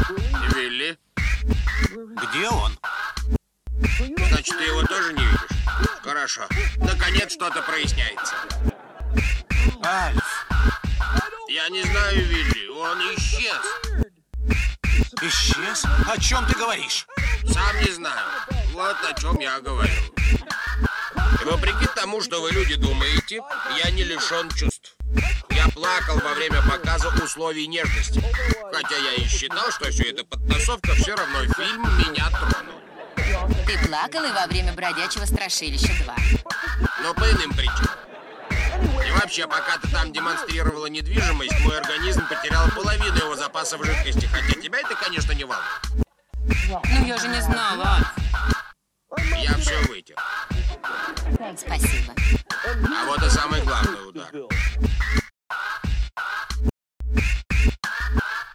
Вилли? Где он? Значит, ты его тоже не видишь? Хорошо. Наконец что-то проясняется. Альф, Я не знаю, Вилли. Он исчез. исчез? О чем ты говоришь? Сам не знаю. Вот о чем я говорю. Вопреки тому, что вы, люди, думаете, я не лишен чувств. Я плакал во время показа условий нежности. Хотя я и считал, что все это подтасовка, все равно фильм меня тронул. Ты плакал и во время «Бродячего страшилища 2». Но по иным причинам. И вообще, пока ты там демонстрировала недвижимость, мой организм потерял половину его запасов жидкости. Хотя тебя это, конечно, не волнует. Ну, я же не знала, Альф. Я все вытер. Спасибо. А вот и самый главный удар.